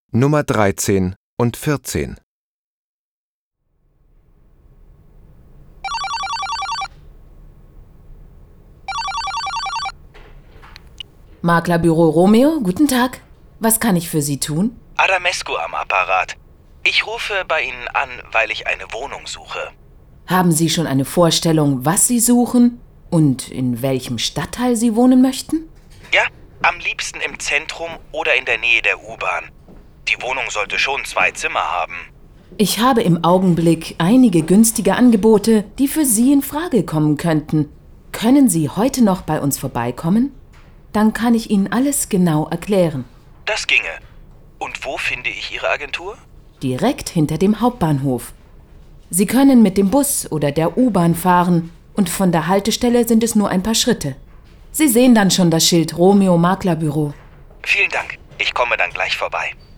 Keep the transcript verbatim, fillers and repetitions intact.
Nummer dreizehn und vierzehn. Maklerbüro Romeo, guten Tag. Was kann ich für Sie tun? Adamescu am Apparat. Ich rufe bei Ihnen an, weil ich eine Wohnung suche. Haben Sie schon eine Vorstellung, was Sie suchen und in welchem Stadtteil Sie wohnen möchten? Ja, am liebsten im Zentrum oder in der Nähe der U-Bahn. Die Wohnung sollte schon zwei Zimmer haben. Ich habe im Augenblick einige günstige Angebote, die für Sie in Frage kommen könnten. Können Sie heute noch bei uns vorbeikommen? Dann kann ich Ihnen alles genau erklären. Das ginge. Und wo finde ich Ihre Agentur? Direkt hinter dem Hauptbahnhof. Sie können mit dem Bus oder der U-Bahn fahren und von der Haltestelle sind es nur ein paar Schritte. Sie sehen dann schon das Schild Romeo Maklerbüro. Vielen Dank. Ich komme dann gleich vorbei.